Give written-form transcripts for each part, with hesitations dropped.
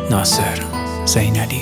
ناصر زینالی.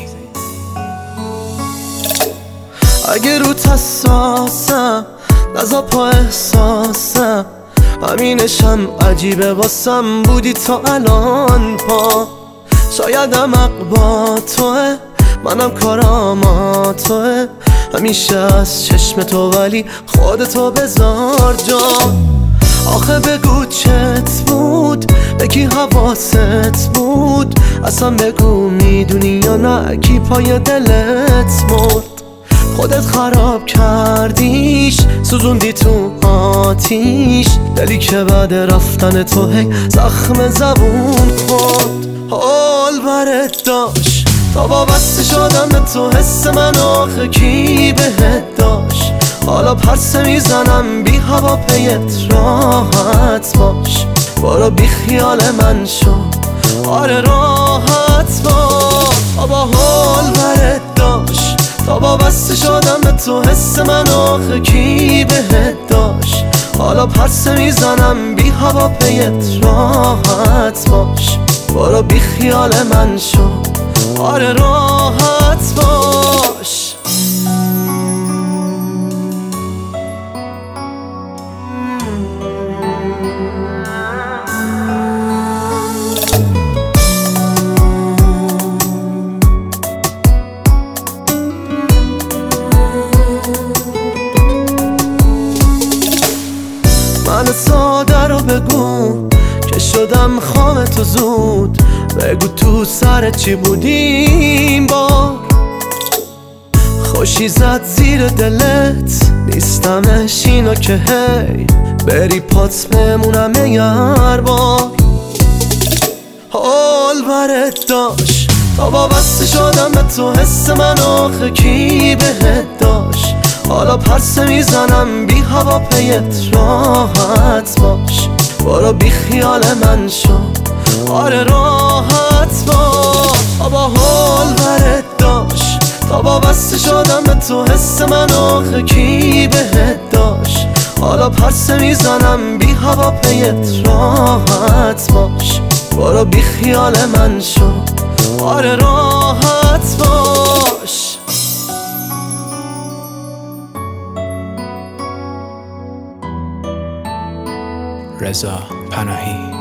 اگه روت حساسم نزا پا احساسم، همینشم عجیبه واسم بودی تا الان پا. شایدم حق با توه، منم کارام توه، همیشه از چشم تو ولی خودتو بذار جا. آخه بگو چت بود، بگی حواست بود، اصلا بگو میدونی یا نه کی پای دلت مرد. خودت خراب کردیش، سوزوندی تو آتیش، دلی که بعد رفتن تو هی زخم زبون خورد. حال برت داشت تا وابسته شدم به تو، حس من آخه کی بهت داشت. حالا پرسه میزنم بی هوا پیت راحت باش، برو بی خیال من شو، آره راحت باش. بابا حال برت داشت تا وابسته شدم به تو، حس من آخه کی بهت داشت. حالا پرسه میزنم بی هوا پیت راحت باش، برو بی خیال من شو، آره راحت باش. من ساده رو بگو که شدم خام تو زود، بگو تو سرت چی بودیم با خوشی زد زیر دلت، نیستمش اینو که هی بری پات بمونم یار بار. حال برت داشت تا وابسته شدم به تو، حس من آخه کی بهت داشت. حالا پرسه میزنم بی هوا پیت راحت باش، برو بی خیال من شو، آره راحت باش. بابا حال برت داشت تا وابسته شدم به تو، حس من آخه کی بهت داشت. حالا پرسه میزنم بی هوا پیت راحت باش، برو بی خیال من شو، آره راحت باش. رضا پناهی.